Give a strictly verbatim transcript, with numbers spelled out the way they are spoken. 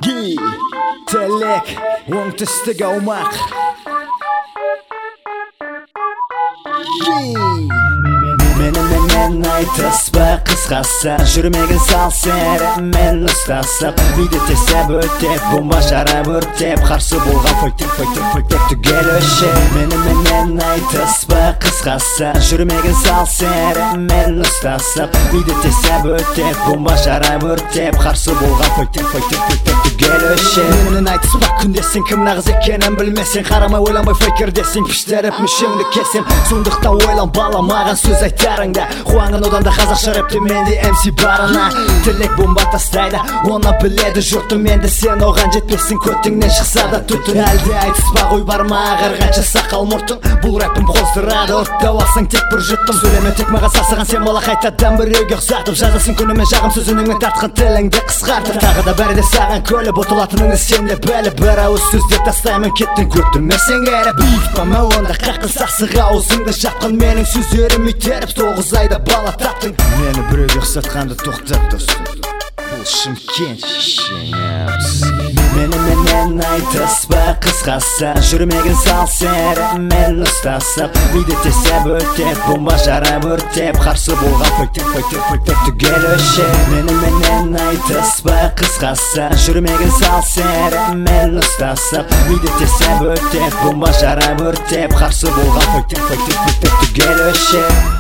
Gi, Telek, оңтүстік аумақ. Менімен айтыспа қысқасы, жүрмеген сал серімен ұстасып, үйде тесеп өтеп, бомба жарап өртеп, қарсы болған фөлтек фөлтек фөлтек түгел өшіп. Менімен айтыспа қысқасы, жүрмеген сал серімен ұстасып, үйде тесеп өтеп, бомба жарап өртеп, қарсы болған фөлтек фөлтек фөлтек түгел өшіп. Менімен айтыспа күндесің, кім нағыз екенін білмесең, қарамай ойламай фейкердесің, піштеріп мүшеңді кесем. Сондықтан ойлан бала, маған сөз айтарыңда, қуанған одан да қазақша рэпте менде эм си барына. Тілек бомба тастайды, оны біледі жұртым, енді сен оған жетпесің, көтіңнен шықса да түтін. Әлде айтыспа ғой бар ма ағарғанша сақал мұртың, бұл рэпім қоздырады, ұрттау алсаң тек бір жұттым. Сөйлеме тек маған сасыған, сен бала қайтадан біреуге ұқсатып, жазасың күнімен жағым сөзіңнен тартқан тіліңді қысқартып. Тағы да бәрі де саған көліп отылатыныңды сен де біліп, бір ауыз сөзде тастаймын кеттің көттірмесең әрі. Биікпама онда қақыл сасыға аузыңды жапқан менің сөздерім итеріп, тоғыз айда бала таптың. Мені біреуге ұқсатқанды тоқтат достым, бұл Шымкент шешеңіз. Менімен айтыспа қысқасы, жүрмеген сал серімен ұстасып, үйде тесеп өтеп, бомба жарап өртеп, қарсы болған фөлтек фөлтек фөлтек түгел өшіп. Менімен айтыспа қысқасы, жүрмеген сал серімен ұстасып, үйде тесеп өтеп, бомба жарап өртеп, қарсы болған фөлтек фөлтек фөлтек түгел өшіп.